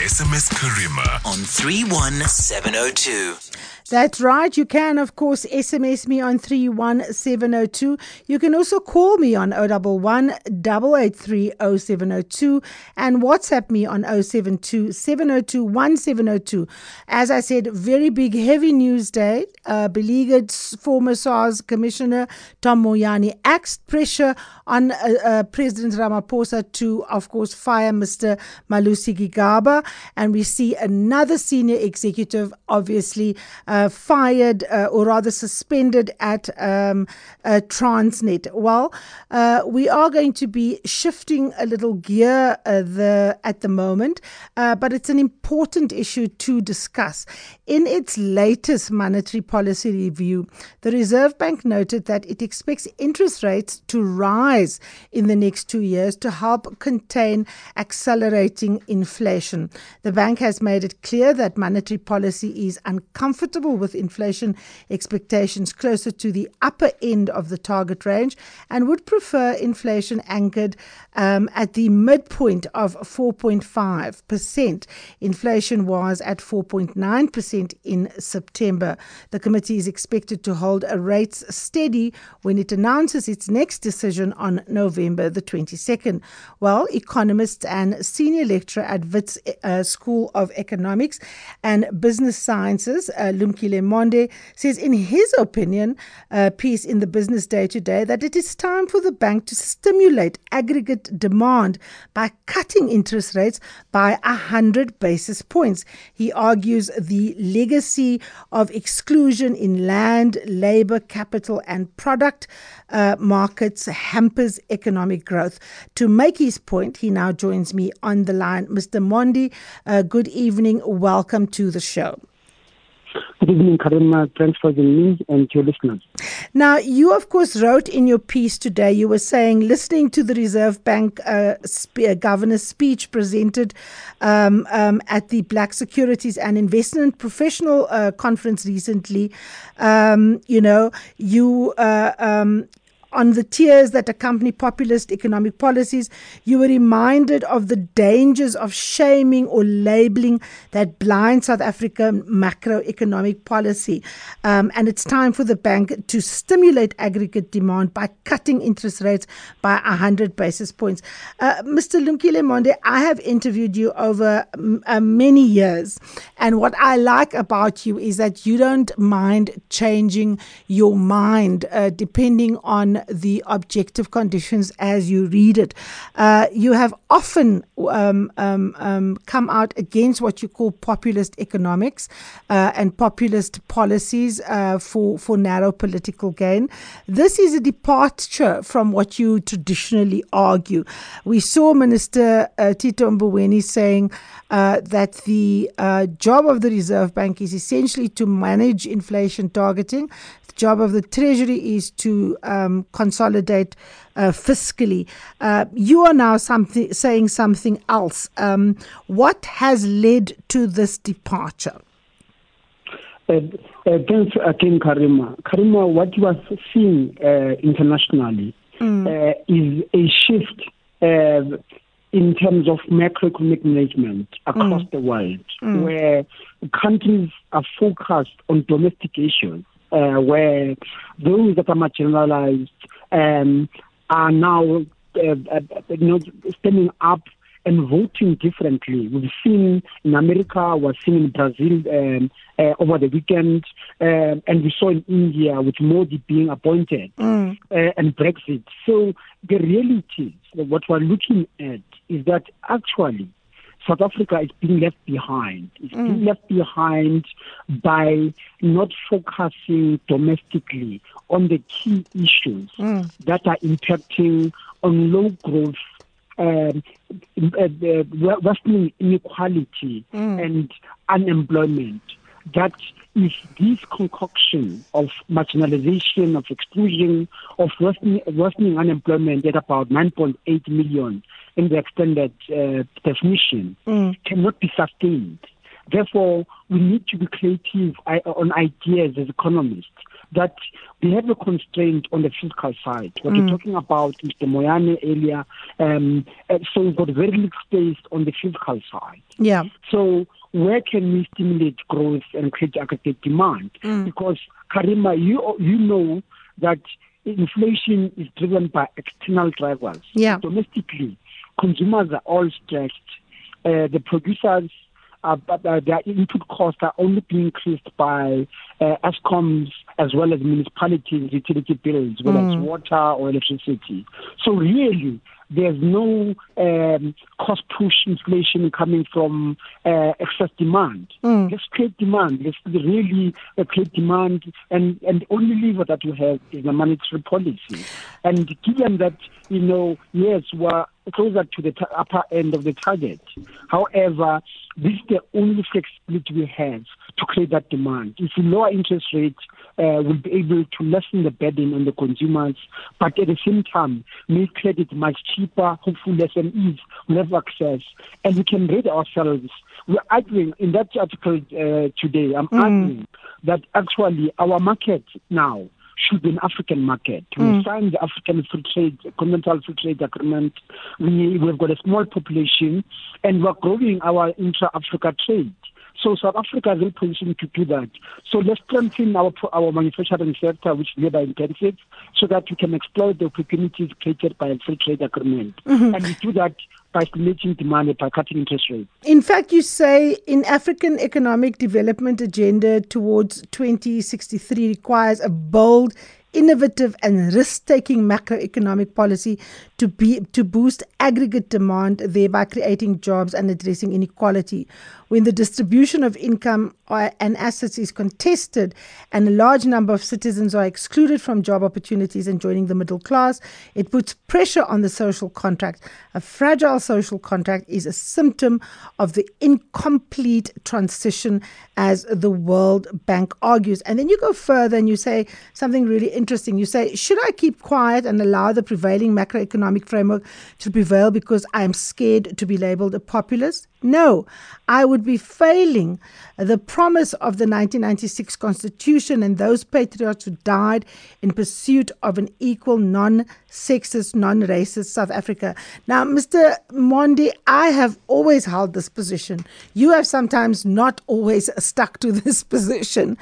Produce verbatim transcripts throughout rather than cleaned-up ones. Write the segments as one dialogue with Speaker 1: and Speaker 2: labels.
Speaker 1: S M S Karima on three one seven oh two.
Speaker 2: That's right. You can, of course, S M S me on three one seven oh two. You can also call me on zero one one, eight eight three, zero seven zero two and WhatsApp me on zero seven two, seven zero two, one seven zero two. As I said, very big, heavy news day. Uh, beleaguered former SARS Commissioner Tom Moyane axed pressure on uh, uh, President Ramaphosa to, of course, fire Mister Malusi Gigaba. And we see another senior executive, obviously, Uh, fired uh, or rather suspended at um, uh, Transnet. Well, uh, we are going to be shifting a little gear uh, the at the moment, uh, but it's an important issue to discuss. In its latest monetary policy review, the Reserve Bank noted that it expects interest rates to rise in the next two years to help contain accelerating inflation. The bank has made it clear that monetary policy is uncomfortable with inflation expectations closer to the upper end of the target range and would prefer inflation anchored um, at the midpoint of four point five percent. Inflation was at four point nine percent in September. The committee is expected to hold a rates steady when it announces its next decision on November the twenty-second. Well, economist and senior lecturer at Wits uh, School of Economics and Business Sciences, uh, Lumkile Monde, says in his opinion, uh, piece in the Business Day today, that it is time for the bank to stimulate aggregate demand by cutting interest rates by one hundred basis points. He argues the legacy of exclusion in land, labour, capital and product uh, markets hampers economic growth. To make his point, he now joins me on the line. Mister Monde, uh, good evening. Welcome to the show.
Speaker 3: Good evening, Karima. Thanks for the news and to your listeners.
Speaker 2: Now, you, of course, wrote in your piece today, you were saying, listening to the Reserve Bank uh, spe- governor's speech presented um, um, at the Black Securities and Investment Professional uh, Conference recently, um, you know, you... Uh, um, on the tears that accompany populist economic policies, you were reminded of the dangers of shaming or labeling that blind South African macroeconomic policy. Um, and it's time for the bank to stimulate aggregate demand by cutting interest rates by one hundred basis points. Uh, Mister Lumkile Monde, I have interviewed you over uh, many years. And what I like about you is that you don't mind changing your mind uh, depending on the objective conditions as you read it. Uh, you have often um, um, um, come out against what you call populist economics uh, and populist policies uh, for, for narrow political gain. This is a departure from what you traditionally argue. We saw Minister uh, Tito Mboweni saying uh, that the uh, job of the Reserve Bank is essentially to manage inflation targeting. The job of the Treasury is to um, consolidate uh, fiscally. Uh, you are now something, saying something else. Um, what has led to this departure?
Speaker 3: Uh, uh, thanks again, Karima. Karima, what you are seeing uh, internationally mm. uh, is a shift uh, in terms of macroeconomic management across mm. the world, mm. where countries are focused on domestic issues. Uh, where those that are marginalized um, are now uh, uh, you know, standing up and voting differently. We've seen in America, we've seen in Brazil um, uh, over the weekend, uh, and we saw in India with Modi being appointed mm. uh, and Brexit. So the reality, what we're looking at is that actually South Africa is being left behind. It's mm. being left behind by not focusing domestically on the key issues mm. that are impacting on low growth, um, uh, worsening inequality mm. and unemployment. That is this concoction of marginalization, of exclusion, of worsening, worsening unemployment at about nine point eight million in the extended uh, definition mm. cannot be sustained. Therefore, we need to be creative on ideas as economists that we have a constraint on the fiscal side. What mm. you're talking about, Mister Moyane earlier, um, so we've got very little space on the fiscal side.
Speaker 2: Yeah.
Speaker 3: So where can we stimulate growth and create aggregate demand? Mm. Because, Karima, you you know that inflation is driven by external drivers.
Speaker 2: Yeah.
Speaker 3: Domestically, consumers are all stressed. Uh, the producers, uh, uh, their input costs are only being increased by uh, Escoms as well as municipalities' utility bills, whether mm. it's water or electricity. So really, there's no um, cost-push inflation coming from uh, excess demand. Mm. Let's create demand. Let's really uh, create demand, and, and the only lever that we have is the monetary policy. And given that, you know, yes, we're closer to the t- upper end of the target. However, this is the only flexibility we have to create that demand. If we lower interest rates, uh, we'll be able to lessen the burden on the consumers, but at the same time, make credit much cheaper, hopefully S M Es will have access, and we can rate ourselves. We're arguing, in that article uh, today, I'm mm. arguing that actually our market now should be an African market. Mm. We signed the African Free Trade, Continental Free Trade Agreement. We, we've got a small population, and we're growing our intra-Africa trade. So South Africa is in position to do that. So let's strengthen our our manufacturing sector, which is labor intensive, so that we can exploit the opportunities created by a free trade agreement. Mm-hmm. And we do that by stimulating demand by cutting interest rates.
Speaker 2: In fact, you say in African Economic Development Agenda towards twenty sixty-three requires a bold, innovative and risk-taking macroeconomic policy to be to boost aggregate demand, thereby creating jobs and addressing inequality. When the distribution of income and assets is contested and a large number of citizens are excluded from job opportunities and joining the middle class, it puts pressure on the social contract. A fragile social contract is a symptom of the incomplete transition, as the World Bank argues. And then you go further and you say something really interesting. You say, should I keep quiet and allow the prevailing macroeconomic framework to prevail because I'm scared to be labeled a populist? No, I would be failing the promise of the nineteen ninety-six Constitution and those patriots who died in pursuit of an equal, non-sexist, non-racist South Africa. Now, Mister Mondi, I have always held this position. You have sometimes not always stuck to this position.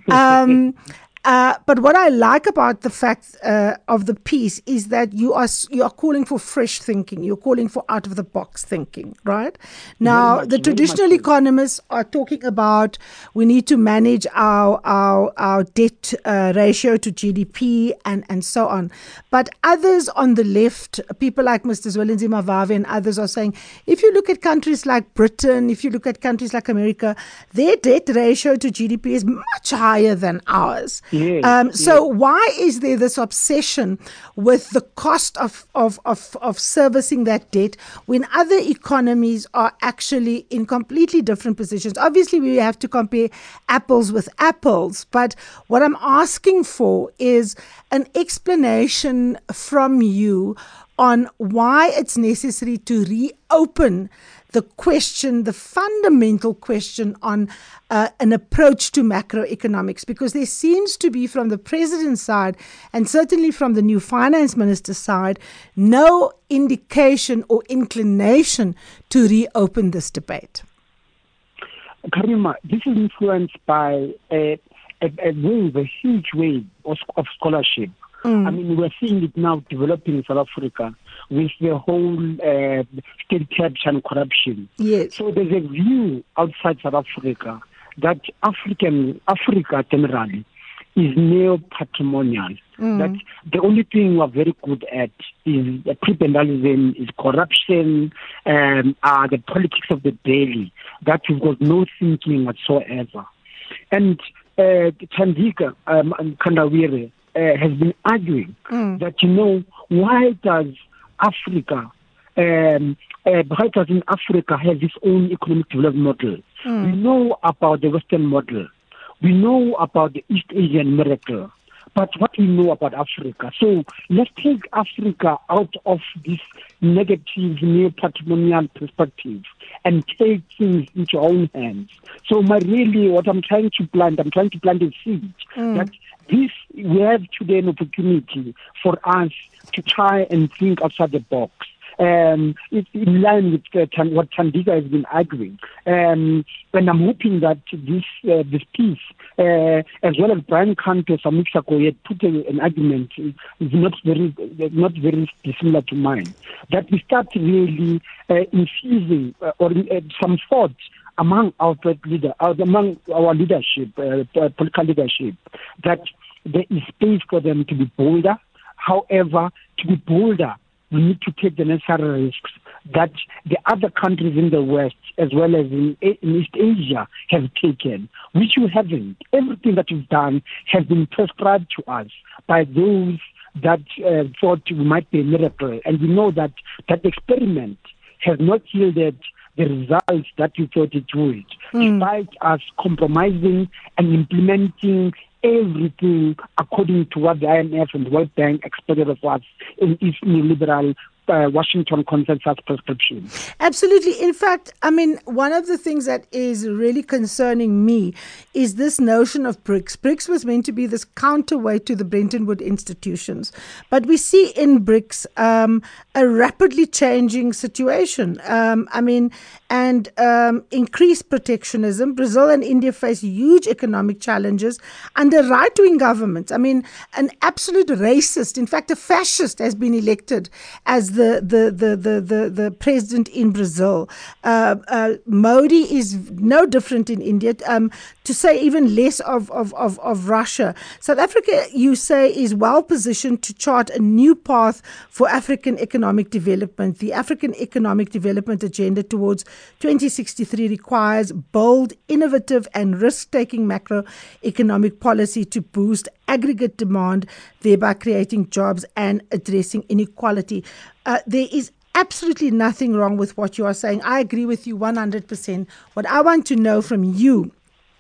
Speaker 2: Um Uh, but what I like about the fact uh, of the piece is that you are you are calling for fresh thinking. You're calling for out of the box thinking, right? Now, much, the traditional economists are talking about we need to manage our our our debt uh, ratio to G D P and and so on. But others on the left, people like Mister Zwelinzima Vavi and others, are saying if you look at countries like Britain, if you look at countries like America, their debt ratio to G D P is much higher than ours.
Speaker 3: Yes,
Speaker 2: um, so
Speaker 3: yes.
Speaker 2: why is there this obsession with the cost of, of, of, of servicing that debt when other economies are actually in completely different positions? Obviously, we have to compare apples with apples, but what I'm asking for is an explanation from you on why it's necessary to reopen the question, the fundamental question on uh, an approach to macroeconomics, because there seems to be, from the president's side and certainly from the new finance minister's side, no indication or inclination to reopen this debate.
Speaker 3: Karima, this is influenced by a, a, a wave, a huge wave of, of scholarship. Mm. I mean, we're seeing it now developing in South Africa with the whole uh, state capture and corruption.
Speaker 2: Yes.
Speaker 3: So there's a view outside South Africa that African Africa generally is neo-patrimonial. Mm. That the only thing we're very good at is uh, prebendalism, is corruption, um, uh, the politics of the daily. That we've got no thinking whatsoever. And uh, Thandika um, and Kandawire Uh, has been arguing mm. that, you know, why does Africa, um, uh, why doesn't Africa have its own economic development model? Mm. We know about the Western model. We know about the East Asian miracle. but what we know about Africa. So let's take Africa out of this negative neo-patrimonial perspective and take things into our own hands. So my really, what I'm trying to plant, I'm trying to plant a seed mm. that this, we have today an opportunity for us to try and think outside the box. Um, it's in line with uh, Tan- what Thandika has been arguing. Um, and I'm hoping that this uh, this piece, uh, as well as Brian Kanto some weeks ago, he had put a, an argument, is not very not very dissimilar to mine, that we start really uh, infusing uh, or uh, some thought among our leader, uh, among our leadership, uh, political leadership, that there is space for them to be bolder. However, to be bolder, we need to take the necessary risks that the other countries in the West, as well as in, in East Asia, have taken, which you haven't. Everything that you've done has been prescribed to us by those that uh, thought it might be a miracle. And we know that that experiment has not yielded the results that you thought it would, mm. despite us compromising and implementing everything according to what the I M F and the World Bank expected of us in its neoliberal uh, Washington consensus prescription.
Speaker 2: Absolutely. In fact, I mean, one of the things that is really concerning me is this notion of BRICS. BRICS was meant to be this counterweight to the Bretton Woods institutions. But we see in BRICS um, a rapidly changing situation. Um, I mean, and um, increased protectionism. Brazil and India face huge economic challenges under right-wing governments. I mean, an absolute racist, in fact, a fascist has been elected as the the the the the, the president in Brazil. Uh, uh, Modi is no different in India. Um, to say even less of, of, of, of Russia. South Africa, you say, is well positioned to chart a new path for African economic development. The African Economic Development Agenda towards twenty sixty-three requires bold, innovative and risk-taking macroeconomic policy to boost aggregate demand, thereby creating jobs and addressing inequality. Uh, there is absolutely nothing wrong with what you are saying. I agree with you one hundred percent. What I want to know from you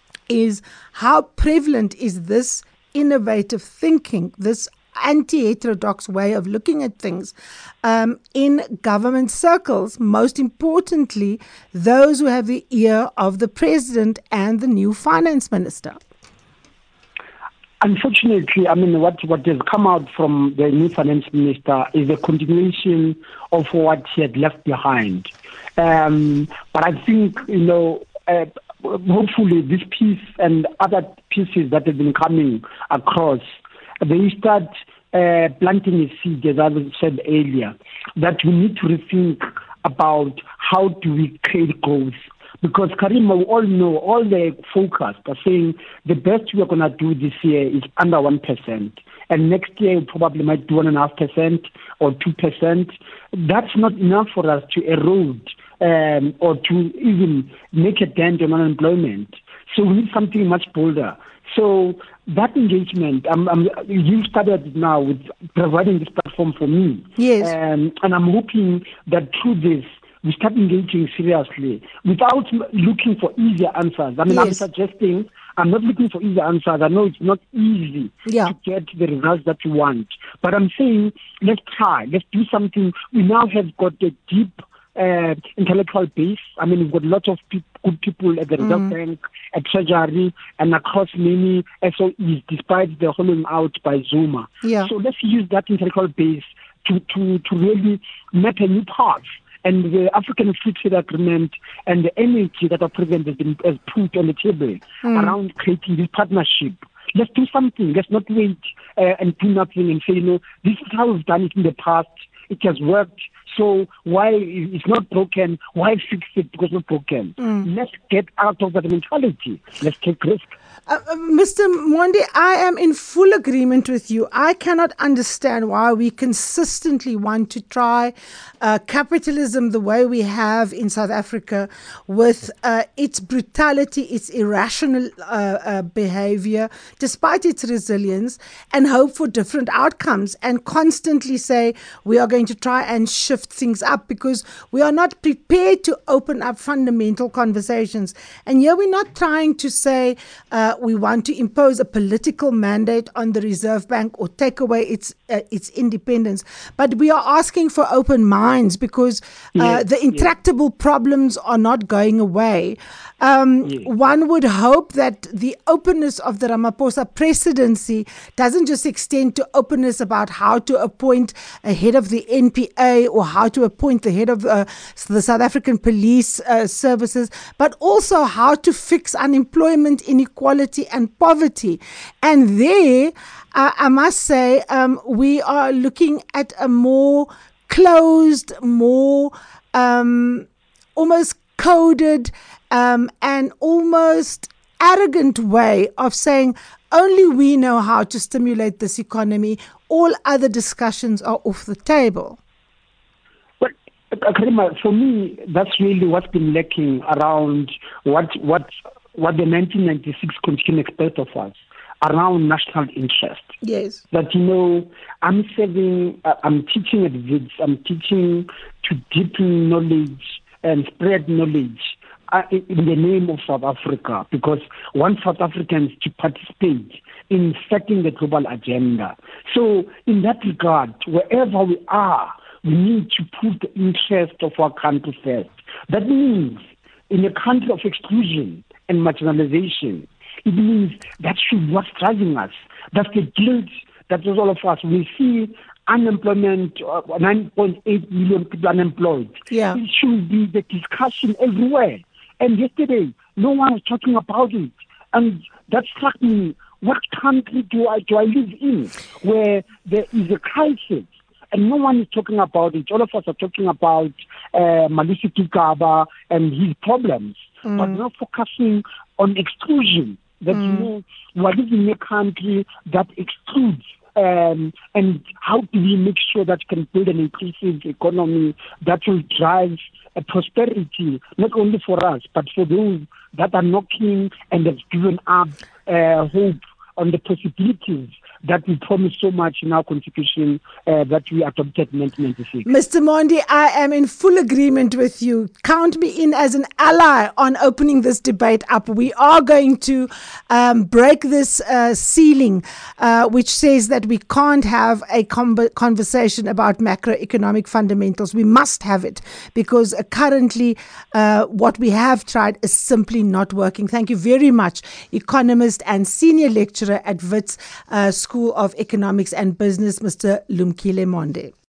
Speaker 2: is how prevalent is this innovative thinking, this anti-heterodox way of looking at things um, in government circles, most importantly, those who have the ear of the president and the new finance minister?
Speaker 3: Unfortunately, I mean, what, what has come out from the new finance minister is a continuation of what he had left behind. Um, but I think, you know, uh, hopefully this piece and other pieces that have been coming across, they start uh, planting a seed, as I said earlier, that we need to rethink about how do we create growth. Because, Karima, we all know, all the focus are saying the best we are going to do this year is under one percent. And next year we probably might do one point five percent or two percent. That's not enough for us to erode um, or to even make a dent on unemployment. So we need something much bolder. So that engagement, I'm, I'm, you started it now with providing this platform for me.
Speaker 2: Yes.
Speaker 3: Um, and I'm hoping that through this, we start engaging seriously without looking for easy answers. I mean, yes. I'm suggesting, I'm not looking for easy answers. I know it's not easy
Speaker 2: yeah.
Speaker 3: to get the results that you want. But I'm saying, let's try. Let's do something. We now have got a deep uh, intellectual base. I mean, we've got lots of pe- good people at the mm. Reserve Bank, at Treasury, and across many S O Es, despite the hollowing out by Zuma.
Speaker 2: Yeah.
Speaker 3: So let's use that intellectual base to, to, to really map a new path. And the African Free Trade Agreement and the energy that our president has, been, has put on the table mm. around creating this partnership. Let's do something. Let's not wait uh, and do nothing and say, you know, this is how we've done it in the past. It has worked. So why it's not broken? Why fix it because it's not broken? Mm. Let's get out of that mentality. Let's take risk.
Speaker 2: Uh, uh, Mister Mwande, I am in full agreement with you. I cannot understand why we consistently want to try uh, capitalism the way we have in South Africa with uh, its brutality, its irrational uh, uh, behavior, despite its resilience, and hope for different outcomes, and constantly say we are going to try and shift lift things up because we are not prepared to open up fundamental conversations. And here we're not trying to say uh, we want to impose a political mandate on the Reserve Bank or take away its uh, its independence, but we are asking for open minds because uh, yes, the intractable yes. problems are not going away. Um, yes. One would hope that the openness of the Ramaphosa presidency doesn't just extend to openness about how to appoint a head of the N P A or how to appoint the head of uh, the South African Police uh, Services, but also how to fix unemployment, inequality and poverty. And there, uh, I must say, um, we are looking at a more closed, more um, almost coded um, and almost arrogant way of saying only we know how to stimulate this economy. All other discussions are off the table.
Speaker 3: But Karima, for me, that's really what's been lacking around what what what the nineteen ninety-six Constitution expects of us around national interest.
Speaker 2: Yes.
Speaker 3: That, you know, I'm serving, uh, I'm teaching at Wits, I'm teaching to deepen knowledge and spread knowledge uh, in the name of South Africa, because want South Africans to participate in setting the global agenda. So in that regard, wherever we are, we need to put the interest of our country first. That means in a country of exclusion and marginalization, it means that should be what's driving us. That's the guilt that is all of us. We see unemployment, uh, nine point eight million people unemployed.
Speaker 2: Yeah.
Speaker 3: It should be the discussion everywhere. And yesterday, no one was talking about it. And that struck me. What country do I, do I live in where there is a crisis and no one is talking about it? All of us are talking about uh, Malusi Gigaba and his problems, mm. but not focusing on exclusion. That, mm. you know, we are living in a country that excludes. Um, and how do we make sure that we can build an inclusive economy that will drive a prosperity, not only for us, but for those that are knocking and have given up uh, hope on the possibilities that we promised so much in our constitution uh, that we adopted in nineteen ninety-six.
Speaker 2: Mister Mondi, I am in full agreement with you. Count me in as an ally on opening this debate up. We are going to um, break this uh, ceiling, uh, which says that we can't have a com- conversation about macroeconomic fundamentals. We must have it because uh, currently uh, what we have tried is simply not working. Thank you very much, economist and senior lecturer at Wits uh, School of Economics and Business, Mister Lumkile Monde.